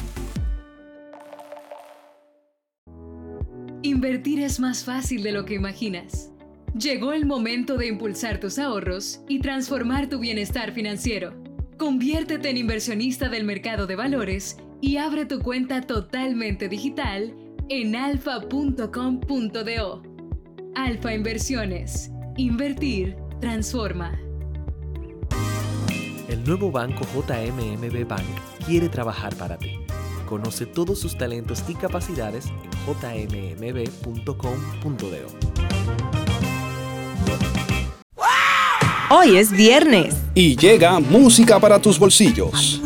Invertir es más fácil de lo que imaginas. Llegó el momento de impulsar tus ahorros y transformar tu bienestar financiero. Conviértete en inversionista del mercado de valores y abre tu cuenta totalmente digital en alfa punto com punto do. Alfa Inversiones. Invertir transforma. El nuevo banco J M M B Bank quiere trabajar para ti. Conoce todos sus talentos y capacidades en j m m b punto com punto do. Hoy es viernes. Y llega música para tus bolsillos.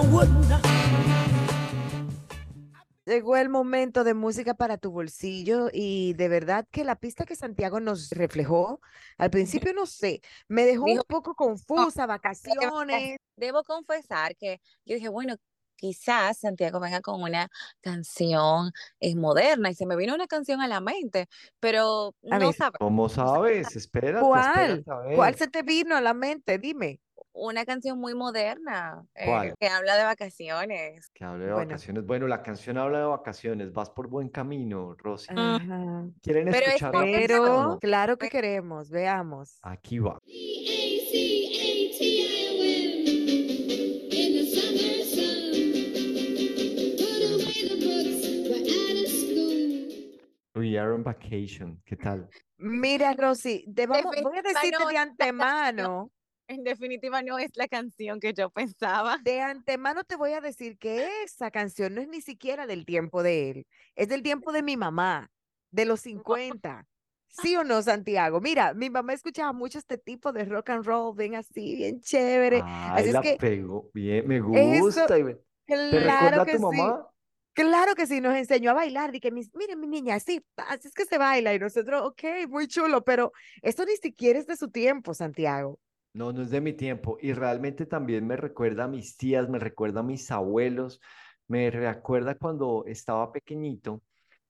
Llegó el momento de música para tu bolsillo y de verdad que la pista que Santiago nos reflejó, al principio no sé, me dejó Dijo, un poco confusa, vacaciones. Debo confesar que yo dije, bueno, quizás Santiago venga con una canción eh, moderna y se me vino una canción a la mente, pero A no ver, sabemos. ¿Cómo sabes? Espérate, ¿cuál? espérate a ver. ¿Cuál se te vino a la mente? Dime. Una canción muy moderna eh, ¿Cuál? que habla de vacaciones. Que hable de Bueno. vacaciones. Bueno, la canción habla de vacaciones. Vas por buen camino, Rosy. Ajá. ¿Quieren Pero es escuchar la pista o Pero no? claro que queremos, veamos. Aquí va. We are on vacation. ¿Qué tal? Mira, Rosy, te vamos, voy a Definitiva decirte no de es la antemano, En definitiva no es la canción que yo pensaba. de antemano te voy a decir que esa canción no es ni siquiera del tiempo de él, es del tiempo de mi mamá, de los cincuenta. ¿Sí o no, Santiago? Mira, mi mamá escuchaba mucho este tipo de rock and roll, bien así, bien chévere. Ay, Así es la que pegó. Bien, me eso, gusta. y me- ¿Te recuerda claro a que tu sí. mamá? Claro que sí, nos enseñó a bailar, y que mis, miren mi niña, así, así es que se baila, y nosotros, ok, muy chulo, pero esto ni siquiera es de su tiempo, Santiago. No, no es de mi tiempo. Y realmente también me recuerda a mis tías, me recuerda a mis abuelos, me recuerda cuando estaba pequeñito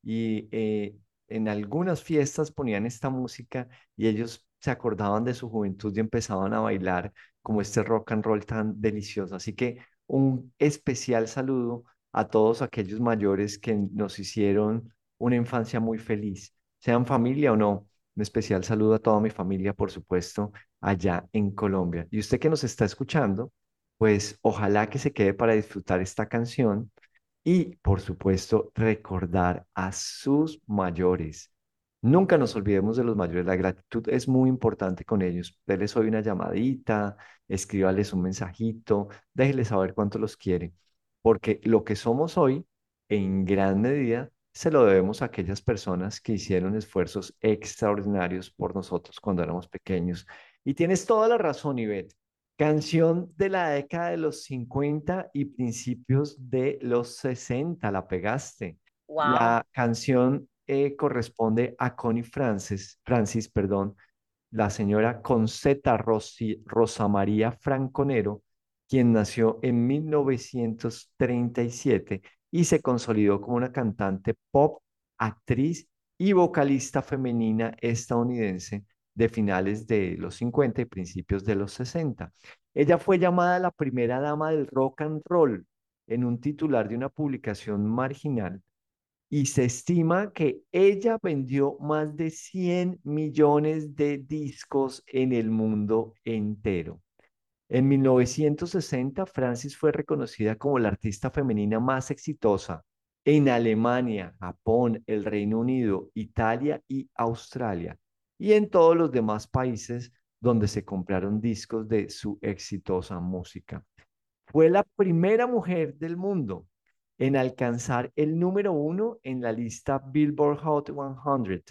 y eh, en algunas fiestas ponían esta música y ellos se acordaban de su juventud y empezaban a bailar como este rock and roll tan delicioso. Así que un especial saludo a todos aquellos mayores que nos hicieron una infancia muy feliz, sean familia o no. Un especial saludo a toda mi familia, por supuesto, allá en Colombia. Y usted que nos está escuchando, pues ojalá que se quede para disfrutar esta canción y, por supuesto, recordar a sus mayores. Nunca nos olvidemos de los mayores. La gratitud es muy importante con ellos. Déles hoy una llamadita, escríbales un mensajito, déjeles saber cuánto los quiere, porque lo que somos hoy, en gran medida, se lo debemos a aquellas personas que hicieron esfuerzos extraordinarios por nosotros cuando éramos pequeños. Y tienes toda la razón, Ivette. Canción de la década de los cincuenta y principios de los sesenta, la pegaste. Wow. La canción eh, corresponde a Connie Francis, Francis, perdón, la señora Concetta Rossi, Rosa María Franconero, quien nació en mil novecientos treinta y siete y se consolidó como una cantante pop, actriz y vocalista femenina estadounidense de finales de los cincuenta y principios de los sesenta. Ella fue llamada la primera dama del rock and roll en un titular de una publicación marginal y se estima que ella vendió más de cien millones de discos en el mundo entero. En mil novecientos sesenta, Francis fue reconocida como la artista femenina más exitosa en Alemania, Japón, el Reino Unido, Italia y Australia, y en todos los demás países donde se compraron discos de su exitosa música. Fue la primera mujer del mundo en alcanzar el número uno en la lista Billboard Hot cien.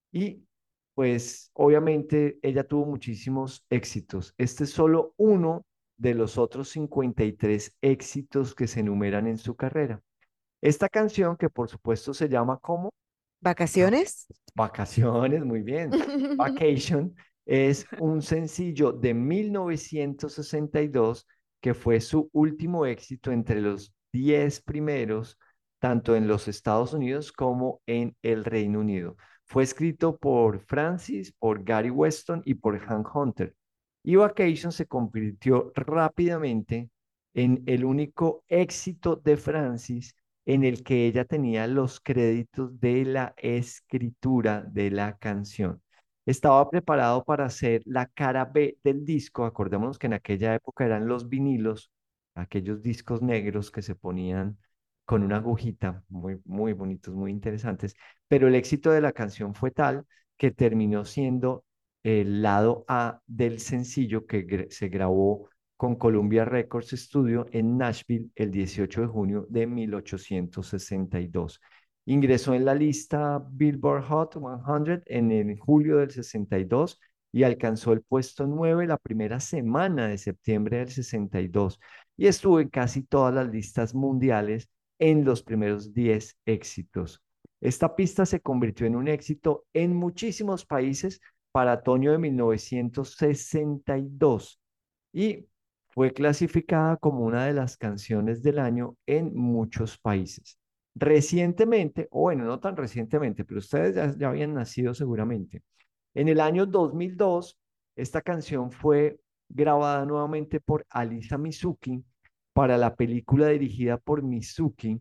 Y pues obviamente ella tuvo muchísimos éxitos. Este es solo uno de los otros cincuenta y tres éxitos que se enumeran en su carrera. Esta canción, que por supuesto se llama ¿cómo? ¿Vacaciones? Vacaciones, muy bien. Vacation es un sencillo de mil novecientos sesenta y dos que fue su último éxito entre los diez primeros, tanto en los Estados Unidos como en el Reino Unido. Fue escrito por Francis, por Gary Weston y por Hank Hunter. Y Vacation se convirtió rápidamente en el único éxito de Francis en el que ella tenía los créditos de la escritura de la canción. Estaba preparado para hacer la cara B del disco. Acordémonos que en aquella época eran los vinilos, aquellos discos negros que se ponían con una agujita, muy, muy bonitos, muy interesantes, pero el éxito de la canción fue tal que terminó siendo el lado A del sencillo que se grabó con Columbia Records Studio en Nashville el dieciocho de junio de mil ochocientos sesenta y dos. Ingresó en la lista Billboard Hot cien en el julio del sesenta y dos y alcanzó el puesto nueve la primera semana de septiembre del sesenta y dos y estuvo en casi todas las listas mundiales en los primeros diez éxitos. Esta pista se convirtió en un éxito en muchísimos países para otoño de mil novecientos sesenta y dos y fue clasificada como una de las canciones del año en muchos países. Recientemente, o bueno, no tan recientemente, pero ustedes ya, ya habían nacido seguramente. En el año dos mil dos, esta canción fue grabada nuevamente por Alisa Mizuki para la película dirigida por Mizuki,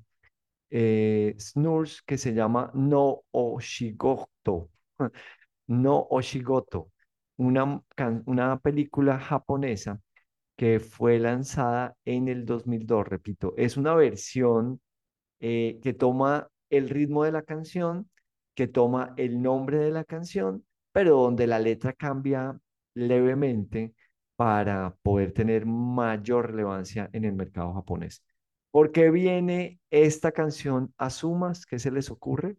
eh, Snurs, que se llama No Oshigoto. No Oshigoto, una, una película japonesa que fue lanzada en el dos mil dos, repito, es una versión eh, que toma el ritmo de la canción, que toma el nombre de la canción, pero donde la letra cambia levemente para poder tener mayor relevancia en el mercado japonés. ¿Por qué viene esta canción a Sumas? ¿Qué se les ocurre?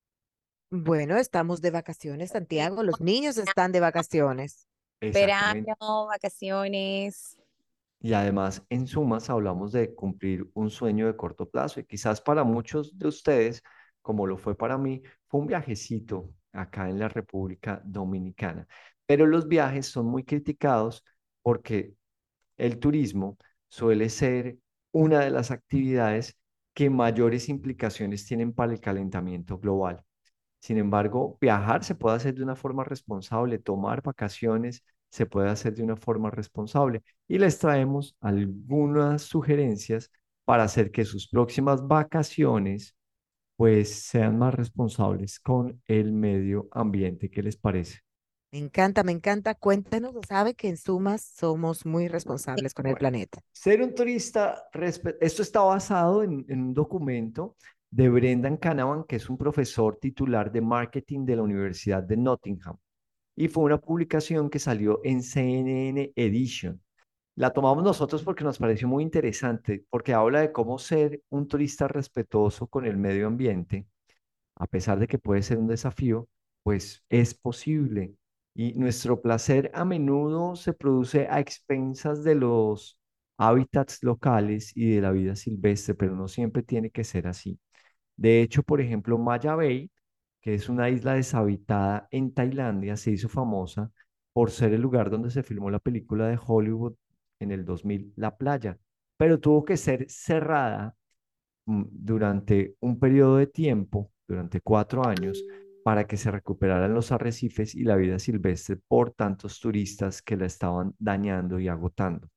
Bueno, estamos de vacaciones, Santiago. Los niños están de vacaciones. Exactamente. Verano, vacaciones. Y además, en Sumas hablamos de cumplir un sueño de corto plazo y quizás para muchos de ustedes, como lo fue para mí, fue un viajecito acá en la República Dominicana. Pero los viajes son muy criticados porque el turismo suele ser una de las actividades que mayores implicaciones tienen para el calentamiento global. Sin embargo, viajar se puede hacer de una forma responsable, tomar vacaciones se puede hacer de una forma responsable y les traemos algunas sugerencias para hacer que sus próximas vacaciones pues sean más responsables con el medio ambiente. ¿Qué les parece? Me encanta, me encanta. Cuéntanos, sabe que en Sumas somos muy responsables con el Bueno, planeta. ser un turista, respe- esto está basado en, en un documento de Brendan Canavan, que es un profesor titular de marketing de la Universidad de Nottingham. Y fue una publicación que salió en C N N Edition. La tomamos nosotros porque nos pareció muy interesante, porque habla de cómo ser un turista respetuoso con el medio ambiente, a pesar de que puede ser un desafío, pues es posible. Y nuestro placer a menudo se produce a expensas de los hábitats locales y de la vida silvestre, pero no siempre tiene que ser así. De hecho, por ejemplo, Maya Bay, que es una isla deshabitada en Tailandia, se hizo famosa por ser el lugar donde se filmó la película de Hollywood en el dos mil, La Playa, pero tuvo que ser cerrada mm, durante un periodo de tiempo, durante cuatro años, para que se recuperaran los arrecifes y la vida silvestre por tantos turistas que la estaban dañando y agotando.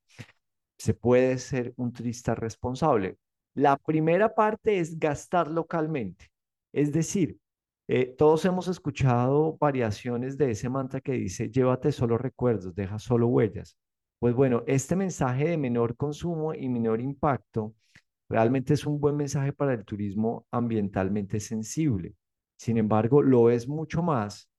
Se puede ser un turista responsable. La primera parte es gastar localmente. Es decir, eh, todos hemos escuchado variaciones de ese mantra que dice, llévate solo recuerdos, deja solo huellas. Pues bueno, este mensaje de menor consumo y menor impacto realmente es un buen mensaje para el turismo ambientalmente sensible. Sin embargo, lo es mucho más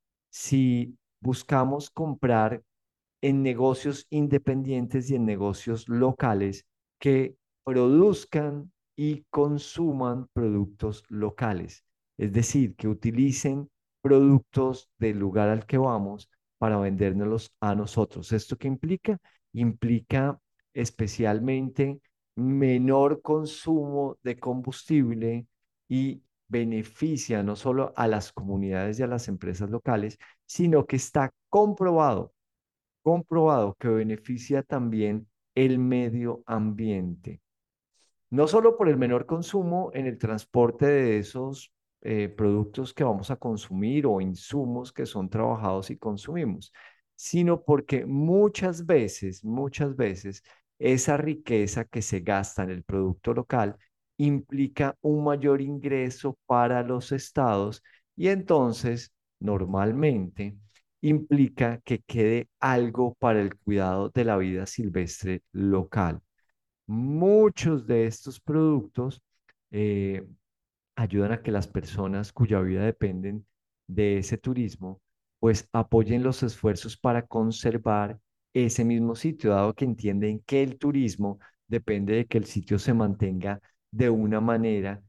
si buscamos comprar en negocios independientes y en negocios locales que produzcan y consuman productos locales. Es decir, que utilicen productos del lugar al que vamos para vendérnoslos a nosotros. ¿Esto qué implica? Implica especialmente menor consumo de combustible y beneficia no solo a las comunidades y a las empresas locales, sino que está comprobado comprobado que beneficia también el medio ambiente. No solo por el menor consumo en el transporte de esos eh, productos que vamos a consumir o insumos que son trabajados y consumimos, sino porque muchas veces, muchas veces, esa riqueza que se gasta en el producto local implica un mayor ingreso para los estados y entonces normalmente implica que quede algo para el cuidado de la vida silvestre local. Muchos de estos productos eh, ayudan a que las personas cuya vida dependen de ese turismo, pues apoyen los esfuerzos para conservar ese mismo sitio, dado que entienden que el turismo depende de que el sitio se mantenga de una manera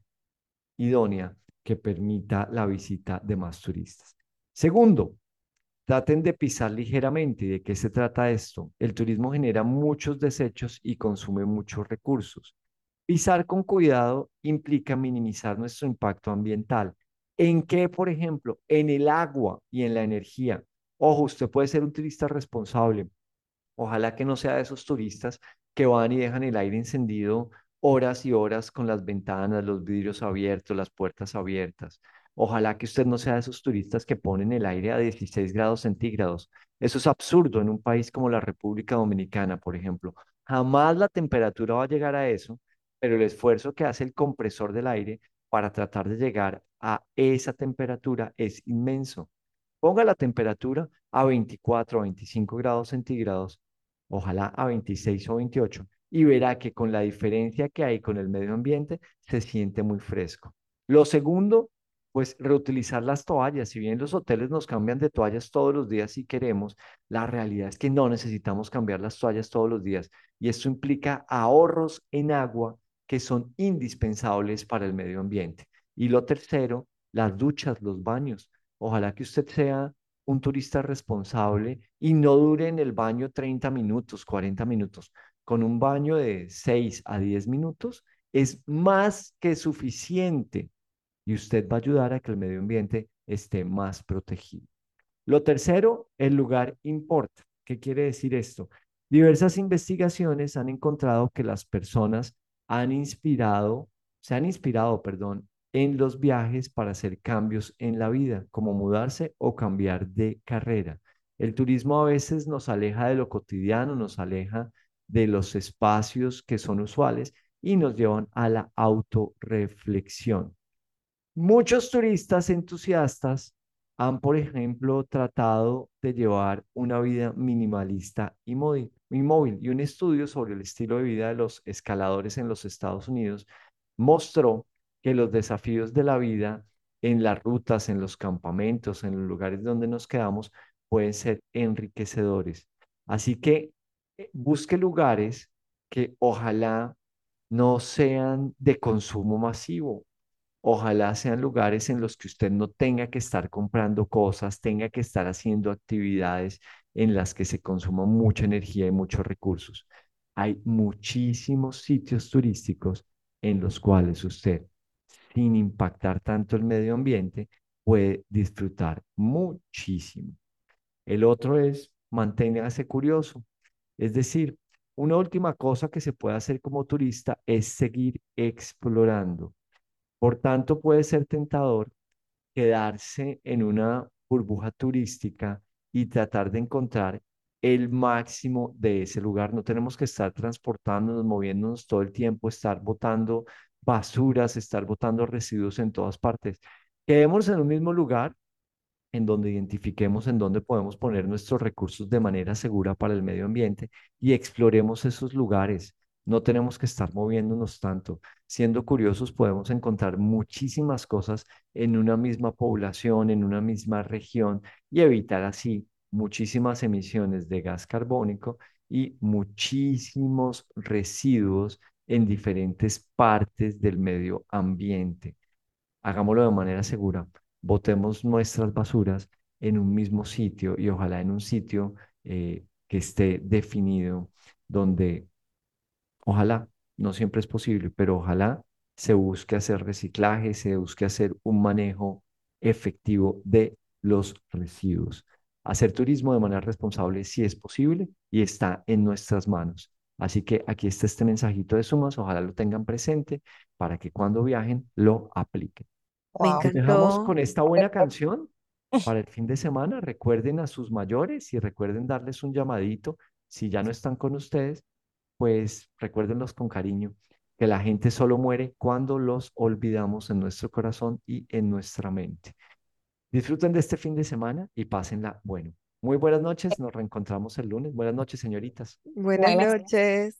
idónea que permita la visita de más turistas. Segundo, traten de pisar ligeramente. ¿De qué se trata esto? El turismo genera muchos desechos y consume muchos recursos. Pisar con cuidado implica minimizar nuestro impacto ambiental. ¿En qué, por ejemplo? En el agua y en la energía. Ojo, usted puede ser un turista responsable. Ojalá que no sea de esos turistas que van y dejan el aire encendido horas y horas con las ventanas, los vidrios abiertos, las puertas abiertas. Ojalá que usted no sea de esos turistas que ponen el aire a dieciséis grados centígrados. Eso es absurdo en un país como la República Dominicana, por ejemplo. Jamás la temperatura va a llegar a eso, pero el esfuerzo que hace el compresor del aire para tratar de llegar a esa temperatura es inmenso. Ponga la temperatura a veinticuatro o veinticinco grados centígrados, ojalá a veintiséis o veintiocho, y verá que con la diferencia que hay con el medio ambiente se siente muy fresco. Lo segundo, pues reutilizar las toallas. Si bien los hoteles nos cambian de toallas todos los días si queremos, la realidad es que no necesitamos cambiar las toallas todos los días y esto implica ahorros en agua que son indispensables para el medio ambiente. Y lo tercero, las duchas, los baños. Ojalá que usted sea un turista responsable y no dure en el baño treinta minutos, cuarenta minutos. Con un baño de seis a diez minutos es más que suficiente y usted va a ayudar a que el medio ambiente esté más protegido. Lo tercero, el lugar importa. ¿Qué quiere decir esto? Diversas investigaciones han encontrado que las personas han inspirado, se han inspirado, perdón, en los viajes para hacer cambios en la vida, como mudarse o cambiar de carrera. El turismo a veces nos aleja de lo cotidiano, nos aleja de los espacios que son usuales y nos llevan a la autorreflexión. Muchos turistas entusiastas han, por ejemplo, tratado de llevar una vida minimalista y móvil, y móvil. Y un estudio sobre el estilo de vida de los escaladores en los Estados Unidos mostró que los desafíos de la vida en las rutas, en los campamentos, en los lugares donde nos quedamos, pueden ser enriquecedores. Así que eh, busque lugares que ojalá no sean de consumo masivo. Ojalá sean lugares en los que usted no tenga que estar comprando cosas, tenga que estar haciendo actividades en las que se consuma mucha energía y muchos recursos. Hay muchísimos sitios turísticos en los cuales usted, sin impactar tanto el medio ambiente, puede disfrutar muchísimo. El otro es manténgase curioso. Es decir, una última cosa que se puede hacer como turista es seguir explorando. Por tanto, puede ser tentador quedarse en una burbuja turística y tratar de encontrar el máximo de ese lugar. No tenemos que estar transportándonos, moviéndonos todo el tiempo, estar botando basuras, estar botando residuos en todas partes. Quedémonos en un mismo lugar en donde identifiquemos en dónde podemos poner nuestros recursos de manera segura para el medio ambiente y exploremos esos lugares. No tenemos que estar moviéndonos tanto. Siendo curiosos, podemos encontrar muchísimas cosas en una misma población, en una misma región y evitar así muchísimas emisiones de gas carbónico y muchísimos residuos en diferentes partes del medio ambiente. Hagámoslo de manera segura. Botemos nuestras basuras en un mismo sitio y ojalá en un sitio eh, que esté definido, donde ojalá, no siempre es posible, pero ojalá se busque hacer reciclaje, se busque hacer un manejo efectivo de los residuos. Hacer turismo de manera responsable sí es posible y está en nuestras manos. Así que aquí está este mensajito de Sumas, ojalá lo tengan presente para que cuando viajen lo apliquen. Me Wow. Los dejamos encantó. con esta buena canción para el fin de semana. Recuerden a sus mayores y recuerden darles un llamadito. Si ya no están con ustedes, pues recuérdenlos con cariño. que la gente solo muere cuando los olvidamos en nuestro corazón y en nuestra mente. Disfruten de este fin de semana y pásenla bueno. Muy buenas noches, nos reencontramos el lunes. Buenas noches, señoritas. Buenas noches.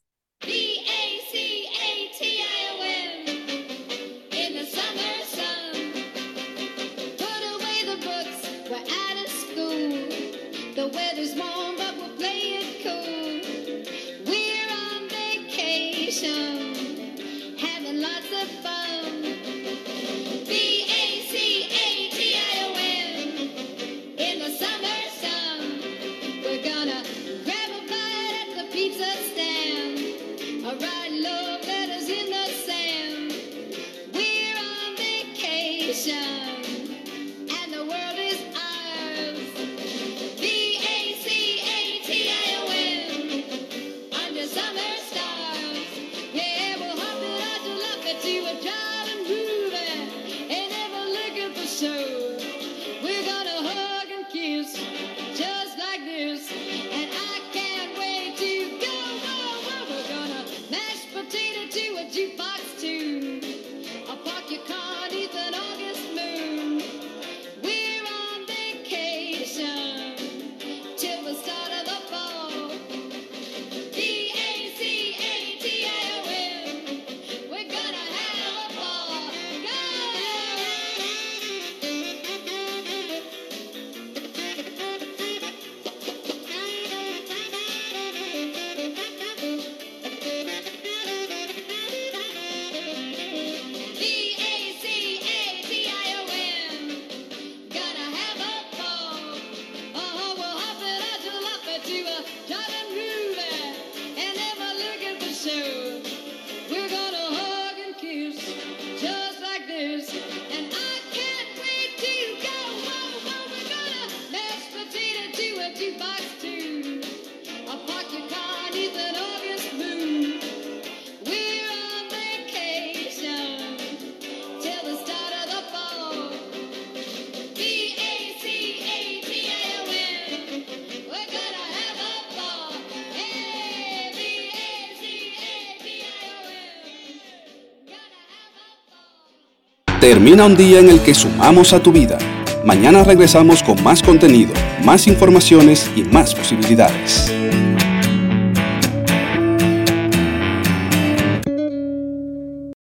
Termina un día en el que sumamos a tu vida. Mañana regresamos con más contenido, más informaciones y más posibilidades.